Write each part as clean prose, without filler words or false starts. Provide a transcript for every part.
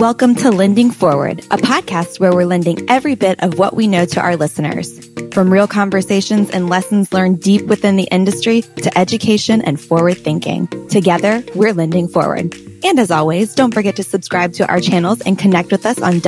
Welcome to Lending Forward, a podcast where we're lending every bit of what we know to our listeners. From real conversations and lessons learned deep within the industry to education and forward thinking. Together, we're lending forward. And as always, don't forget to subscribe to our channels and connect with us on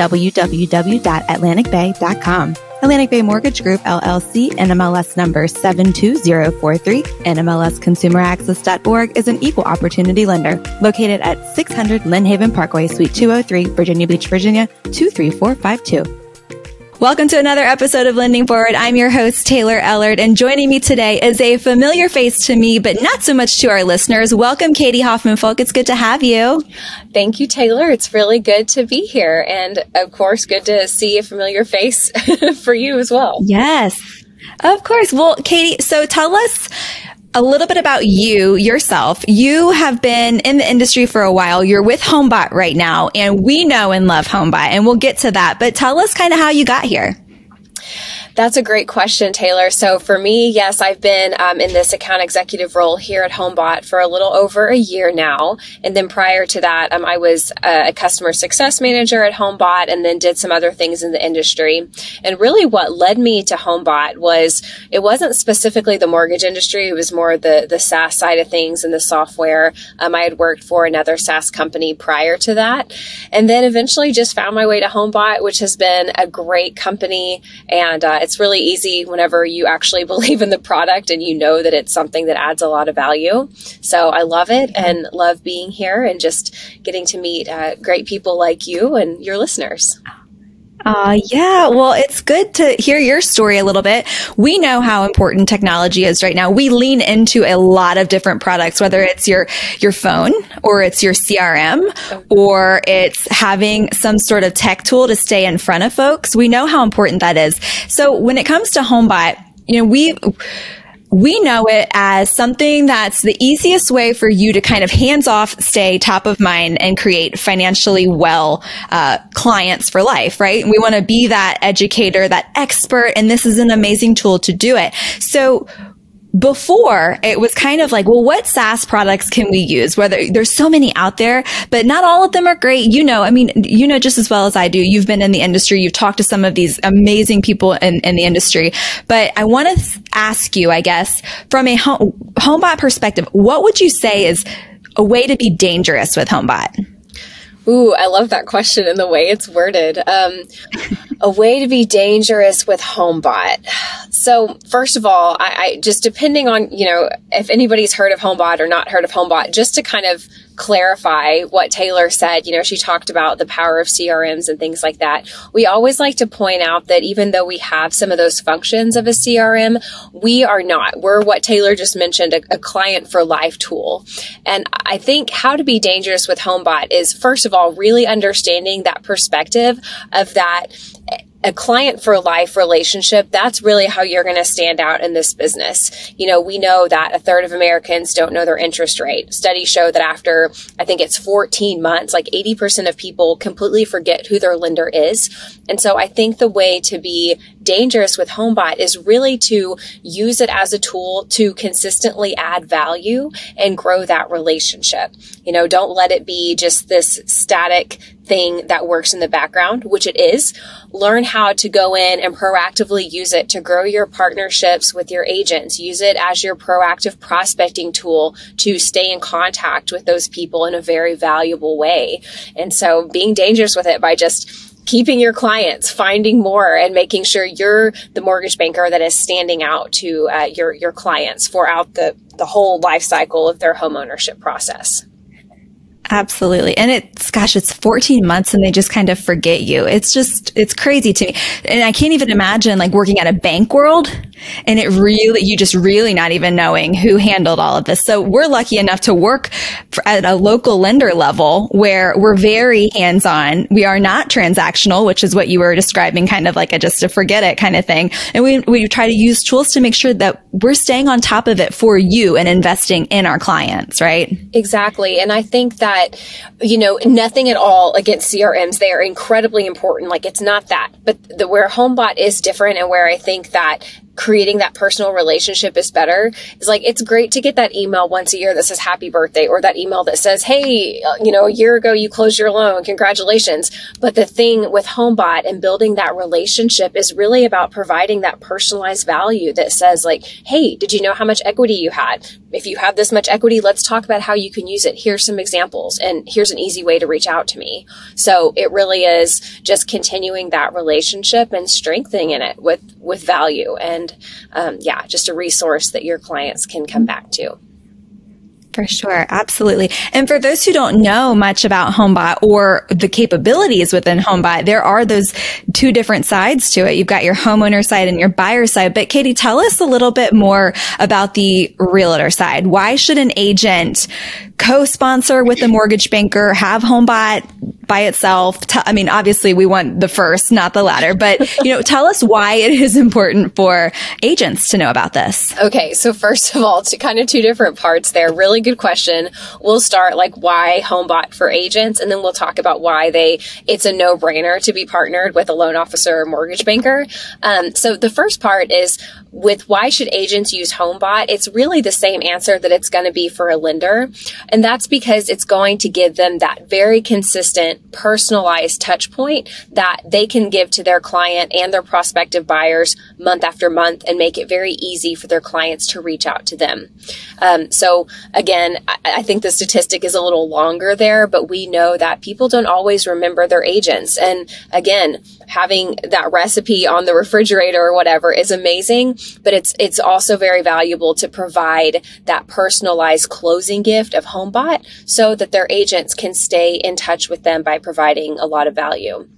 www.atlanticbay.com. Atlantic Bay Mortgage Group, LLC, NMLS number 72043, NMLSconsumeraccess.org is an equal opportunity lender located at 600 Lynn Haven Parkway, Suite 203, Virginia Beach, Virginia, 23452. Welcome to another episode of Lending Forward. I'm your host, Taylor Ellard, and joining me today is a familiar face to me, but not so much to our listeners. Welcome, Katie Hoffman-Folk. It's good to have you. Thank you, Taylor. It's really good to be here. And of course, good to see a familiar face for you as well. Yes, of course. Well, Katie, so tell us a little bit about yourself. You have been in the industry for a while. You're with HomeBot right now, and we know and love HomeBot, and we'll get to that. But tell us kind of how you got here. That's a great question, Taylor. So for me, yes, I've been in this account executive role here at HomeBot for a little over a year now. And then prior to that, I was a customer success manager at HomeBot and then did some other things in the industry. And really what led me to HomeBot was, it wasn't specifically the mortgage industry. It was more the SaaS side of things and the software. I had worked for another SaaS company prior to that. And then eventually just found my way to HomeBot, which has been a great company. And it's really easy whenever you actually believe in the product and you know that it's something that adds a lot of value. So I love it and love being here and just getting to meet great people like you and your listeners. Yeah. Well, it's good to hear your story a little bit. We know how important technology is right now. We lean into a lot of different products, whether it's your phone or it's your CRM or it's having some sort of tech tool to stay in front of folks. We know how important that is. So when it comes to HomeBot, we know it as something that's the easiest way for you to kind of hands off, stay top of mind and create financially well clients for life, right? We want to be that educator, that expert, and this is an amazing tool to do it. So before, it was kind of like, well, what SaaS products can we use? Whether there's so many out there, but not all of them are great. You know just as well as I do. You've been in the industry. You've talked to some of these amazing people in the industry. But I want to ask you, I guess, from a HomeBot perspective, what would you say is a way to be dangerous with HomeBot? Ooh, I love that question and the way it's worded. A way to be dangerous with HomeBot. So first of all, I just depending on, if anybody's heard of HomeBot or not heard of HomeBot, just to kind of clarify what Taylor said, she talked about the power of CRMs and things like that. We always like to point out that even though we have some of those functions of a CRM, we are not. We're what Taylor just mentioned, a client for life tool. And I think how to be dangerous with HomeBot is, first of all, really understanding that perspective of that a client for life relationship. That's really how you're going to stand out in this business. We know that a third of Americans don't know their interest rate. Studies show that after, I think it's 14 months, like 80% of people completely forget who their lender is. And so I think the way to be dangerous with HomeBot is really to use it as a tool to consistently add value and grow that relationship. Don't let it be just this static thing that works in the background, which it is. Learn how to go in and proactively use it to grow your partnerships with your agents. Use it as your proactive prospecting tool to stay in contact with those people in a very valuable way. And so being dangerous with it by just keeping your clients, finding more, and making sure you're the mortgage banker that is standing out to your clients throughout the whole life cycle of their home ownership process. Absolutely. And it's 14 months and they just kind of forget you. It's crazy to me. And I can't even imagine like working at a bank world and you just really not even knowing who handled all of this. So we're lucky enough to work at a local lender level where we're very hands-on. We are not transactional, which is what you were describing, kind of like a just to forget it kind of thing. And we try to use tools to make sure that we're staying on top of it for you and investing in our clients, right? Exactly. And I think that, nothing at all against CRMs. They are incredibly important. Like, it's not that. But where HomeBot is different and where I think that creating that personal relationship is better. It's like, it's great to get that email once a year that says happy birthday, or that email that says, hey, a year ago you closed your loan, congratulations. But the thing with HomeBot and building that relationship is really about providing that personalized value that says like, hey, did you know how much equity you had? If you have this much equity, let's talk about how you can use it. Here's some examples, and here's an easy way to reach out to me. So it really is just continuing that relationship and strengthening it with value, and just a resource that your clients can come back to. For sure. Absolutely. And for those who don't know much about HomeBot or the capabilities within HomeBot, there are those two different sides to it. You've got your homeowner side and your buyer side. But Katie, tell us a little bit more about the realtor side. Why should an agent co-sponsor with a mortgage banker, have HomeBot by itself? Obviously we want the first, not the latter, but tell us why it is important for agents to know about this. Okay. So first of all, kind of two different parts there. Really good question. We'll start like why HomeBot for agents, and then we'll talk about why it's a no-brainer to be partnered with a loan officer or mortgage banker. So the first part is with why should agents use HomeBot? It's really the same answer that it's going to be for a lender. And that's because it's going to give them that very consistent, personalized touch point that they can give to their client and their prospective buyers month after month, and make it very easy for their clients to reach out to them. So again, I think the statistic is a little longer there, but we know that people don't always remember their agents. And again, having that recipe on the refrigerator or whatever is amazing, but it's also very valuable to provide that personalized closing gift of HomeBot so that their agents can stay in touch with them by providing a lot of value.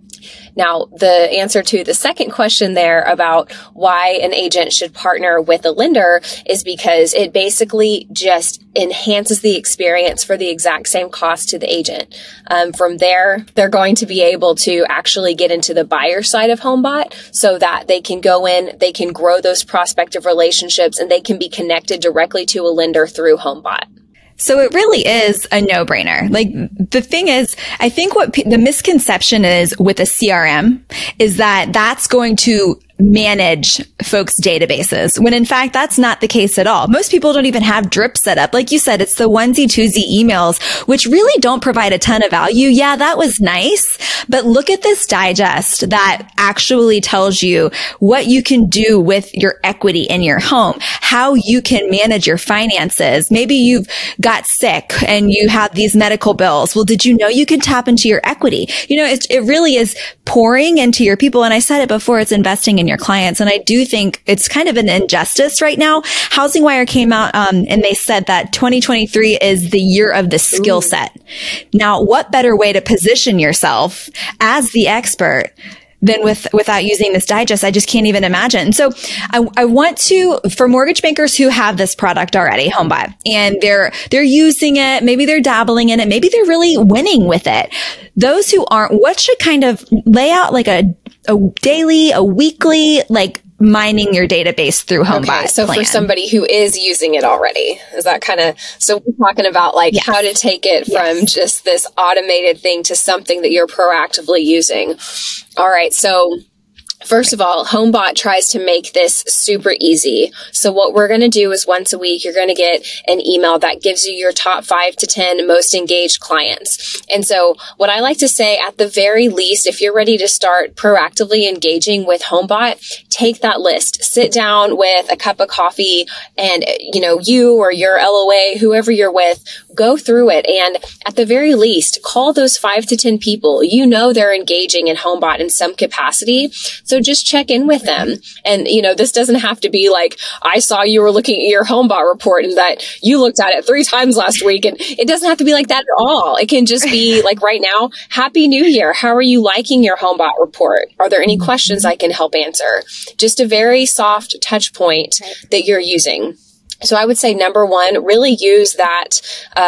Now, the answer to the second question there about why an agent should partner with a lender is because it basically just enhances the experience for the exact same cost to the agent. From there, they're going to be able to actually get into the buyer side of HomeBot so that they can go in, they can grow those prospective relationships, and they can be connected directly to a lender through HomeBot. So it really is a no-brainer. Like, the thing is, I think what the misconception is with a CRM is that that's going to manage folks' databases, when in fact that's not the case at all. Most people don't even have Drip set up. Like you said, it's the onesie twosie emails, which really don't provide a ton of value. Yeah, that was nice, but look at this digest that actually tells you what you can do with your equity in your home, how you can manage your finances. Maybe you've got sick and you have these medical bills. Well, did you know you can tap into your equity? It really is pouring into your people. And I said it before, it's investing in your clients. And I do think it's kind of an injustice right now. Housing Wire came out and they said that 2023 is the year of the skill set. Now, what better way to position yourself as the expert than without using this digest? I just can't even imagine. So I want to, for mortgage bankers who have this product already, HomeBot, and they're using it, maybe they're dabbling in it, maybe they're really winning with it. Those who aren't, what should kind of lay out like a daily, a weekly, like mining your database through HomeBot. Okay, so plan. For somebody who is using it already, is that kind of, so we're talking about like Yes. how to take it from just this automated thing to something that you're proactively using. All right. So first of all, HomeBot tries to make this super easy. So what we're going to do is once a week, you're going to get an email that gives you your top 5 to 10 most engaged clients. And so what I like to say, at the very least, if you're ready to start proactively engaging with HomeBot, take that list, sit down with a cup of coffee, and, you or your LOA, whoever you're with, go through it. And at the very least, call those 5 to 10 people. They're engaging in HomeBot in some capacity. So just check in with them. And, this doesn't have to be like, I saw you were looking at your HomeBot report and that you looked at it 3 times last week. And it doesn't have to be like that at all. It can just be like right now, Happy New Year. How are you liking your HomeBot report? Are there any questions I can help answer? Just a very soft touch point that you're using. So I would say number one, really use that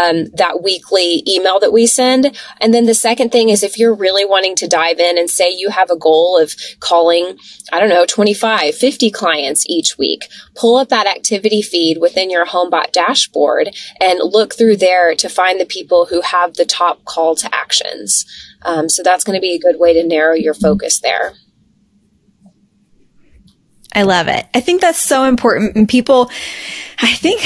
weekly email that we send. And then the second thing is, if you're really wanting to dive in and say you have a goal of calling, 25, 50 clients each week, pull up that activity feed within your HomeBot dashboard and look through there to find the people who have the top call to actions. So that's going to be a good way to narrow your focus there. I love it. I think that's so important. And people, I think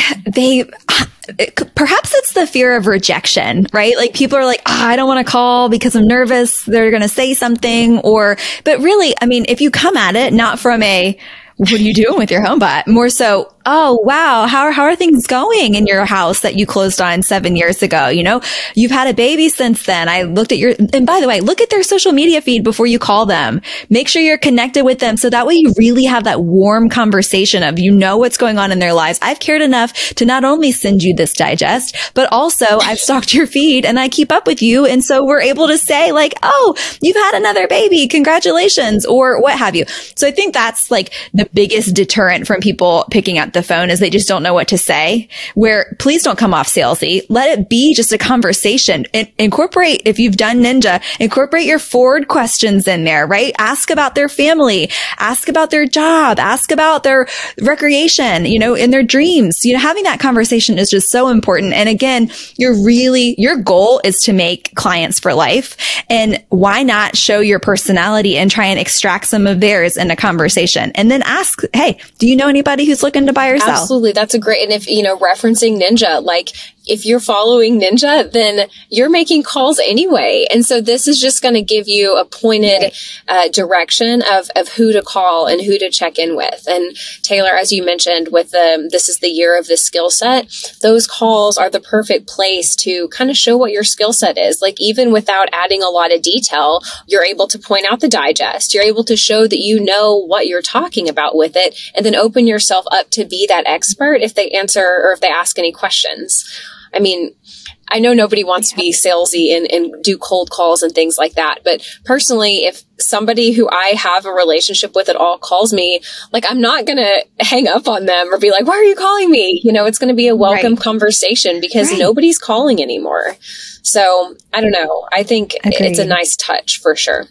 perhaps it's the fear of rejection, right? Like people are like, I don't want to call because I'm nervous. They're going to say something but really, I mean, if you come at it, not from what are you doing with your HomeBot? More so, oh, wow, how are things going in your house that you closed on 7 years ago? You've had a baby since then. I looked at and by the way, look at their social media feed before you call them. Make sure you're connected with them. So that way you really have that warm conversation of, what's going on in their lives. I've cared enough to not only send you this digest, but also I've stalked your feed and I keep up with you. And so we're able to say like, oh, you've had another baby. Congratulations, or what have you. So I think that's like the biggest deterrent from people picking up the phone is they just don't know what to say, where please don't come off salesy. Let it be just a conversation. Incorporate, if you've done Ninja, incorporate your forward questions in there, right? Ask about their family, ask about their job, ask about their recreation, in their dreams. Having that conversation is just so important. And again, your goal is to make clients for life. And why not show your personality and try and extract some of theirs in a conversation? And then ask, hey, do you know anybody who's looking to buy or sell? Absolutely. That's a great, and if, referencing Ninja, like if you're following Ninja, then you're making calls anyway. And so this is just going to give you a pointed direction of who to call and who to check in with. And Taylor, as you mentioned, with this is the year of the skill set, those calls are the perfect place to kind of show what your skill set is. Like even without adding a lot of detail, you're able to point out the digest. You're able to show that you know what you're talking about with it, and then open yourself up to be that expert if they answer or if they ask any questions. I mean, I know nobody wants to be salesy and do cold calls and things like that. But personally, if somebody who I have a relationship with at all calls me, like I'm not going to hang up on them or be like, why are you calling me? It's going to be a welcome conversation because nobody's calling anymore. So I don't know. I think it's a nice touch for sure.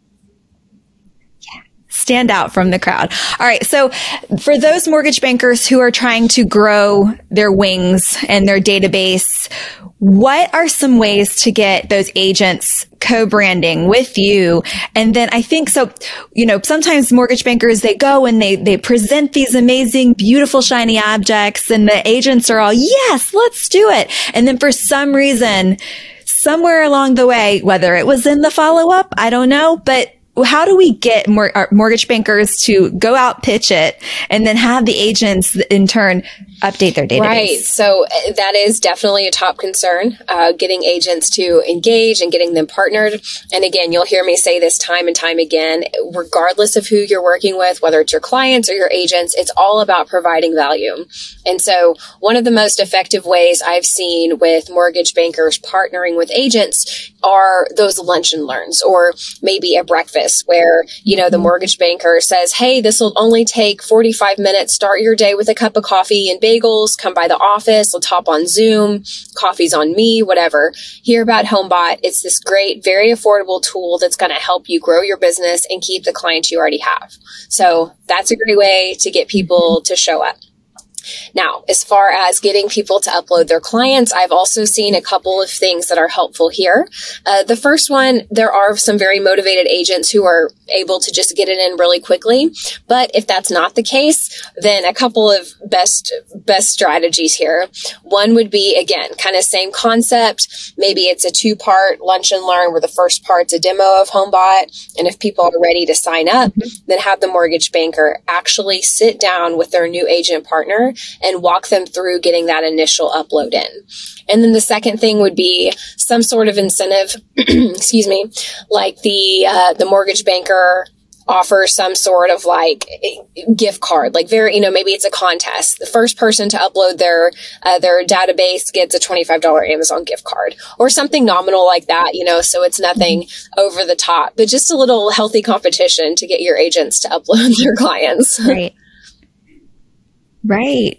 Stand out from the crowd. All right. So for those mortgage bankers who are trying to grow their wings and their database, what are some ways to get those agents co-branding with you? And then I think so, sometimes mortgage bankers, they go and they present these amazing, beautiful, shiny objects and the agents are all, yes, let's do it. And then for some reason, somewhere along the way, whether it was in the follow-up, I don't know, but how do we get our mortgage bankers to go out, pitch it, and then have the agents in turn update their database? Right. So that is definitely a top concern, getting agents to engage and getting them partnered. And again, you'll hear me say this time and time again, regardless of who you're working with, whether it's your clients or your agents, it's all about providing value. And so one of the most effective ways I've seen with mortgage bankers partnering with agents are those lunch and learns, or maybe a breakfast where, the mortgage banker says, hey, this will only take 45 minutes. Start your day with a cup of coffee and bagels. Come by the office. Let's hop on Zoom. Coffee's on me, whatever. Hear about HomeBot. It's this great, very affordable tool that's going to help you grow your business and keep the clients you already have. So that's a great way to get people to show up. Now, as far as getting people to upload their clients, I've also seen a couple of things that are helpful here. The first one, there are some very motivated agents who are able to just get it in really quickly. But if that's not the case, then a couple of best strategies here. One would be, again, kind of same concept. Maybe it's a 2-part lunch and learn where the first part's a demo of HomeBot. And if people are ready to sign up, then have the mortgage banker actually sit down with their new agent partner and walk them through getting that initial upload in. And then the second thing would be some sort of incentive, excuse me, like the mortgage banker offers some sort of like gift card, like maybe it's a contest. The first person to upload their database gets a $25 Amazon gift card or something nominal like that, so it's nothing over the top, but just a little healthy competition to get your agents to upload their clients. Right. Right.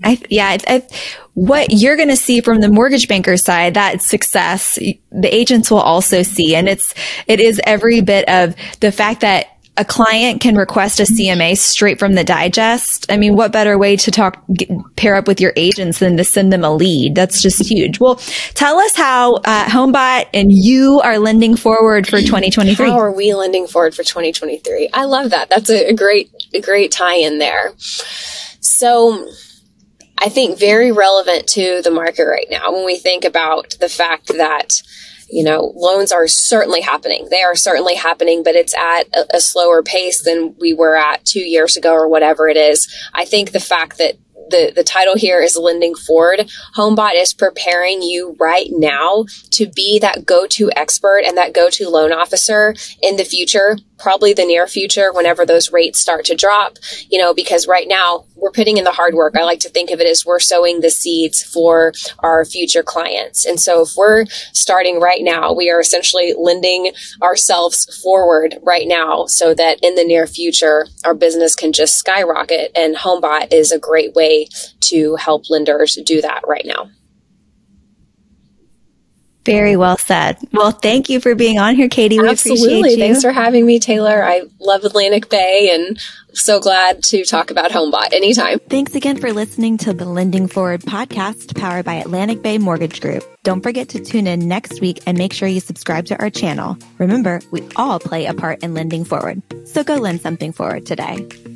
What you're going to see from the mortgage banker side, that success, the agents will also see. And it is every bit of the fact that a client can request a CMA straight from the digest. I mean, what better way to pair up with your agents than to send them a lead? That's just huge. Well, tell us how HomeBot and you are lending forward for 2023. How are we lending forward for 2023? I love that. That's a great tie-in there. So I think very relevant to the market right now when we think about the fact that loans are certainly happening. They are certainly happening, but it's at a slower pace than we were at 2 years ago or whatever it is. I think the fact that the title here is Lending Forward. HomeBot is preparing you right now to be that go-to expert and that go-to loan officer in the future, probably the near future, whenever those rates start to drop, because right now we're putting in the hard work. I like to think of it as we're sowing the seeds for our future clients. And so if we're starting right now, we are essentially lending ourselves forward right now so that in the near future, our business can just skyrocket. And HomeBot is a great way to help lenders do that right now. Very well said. Well, thank you for being on here, Katie. We Absolutely. Appreciate you. Thanks for having me, Taylor. I love Atlantic Bay and so glad to talk about HomeBot anytime. Thanks again for listening to the Lending Forward podcast powered by Atlantic Bay Mortgage Group. Don't forget to tune in next week and make sure you subscribe to our channel. Remember, we all play a part in lending forward. So go lend something forward today.